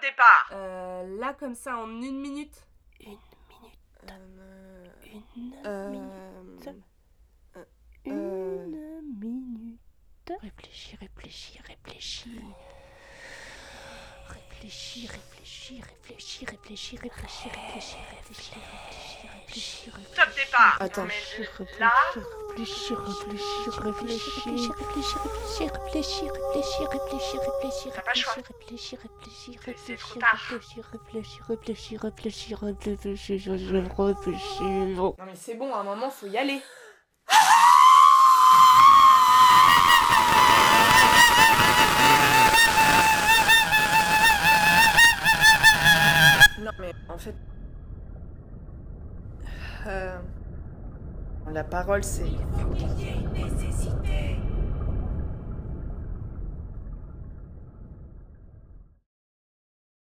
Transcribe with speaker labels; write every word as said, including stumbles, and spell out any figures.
Speaker 1: départ.
Speaker 2: Euh, là, comme ça, en une minute.
Speaker 3: Une minute.
Speaker 2: Euh,
Speaker 3: Une
Speaker 2: euh,
Speaker 3: minute.
Speaker 2: euh,
Speaker 3: Une minute. Réfléchis, réfléchis, réfléchis. Réfléchis, réfléchis, réfléchis, réfléchis, réfléchis, réfléchis, réfléchis, réfléchis, réfléchis, réfléchis.
Speaker 1: Top départ.
Speaker 2: Attends.
Speaker 1: Mais
Speaker 3: Réfléchis,
Speaker 1: là,
Speaker 3: réfléchis, réfléchis, réfléchis, réfléchis, réfléchis, réfléchis, réfléchis, réfléchis, réfléchis,
Speaker 1: T'as pas le choix.
Speaker 3: réfléchis, réfléchis,
Speaker 1: C'est- c'est
Speaker 3: réfléchis,
Speaker 1: trop tard.
Speaker 3: réfléchis, réfléchis, réfléchis, réfléchis, réfléchis, je réfléchis.
Speaker 2: Non, mais c'est bon, à un moment, faut y aller. Non, mais en fait. Euh, la parole, c'est.
Speaker 4: Il faut qu'il y ait une nécessité.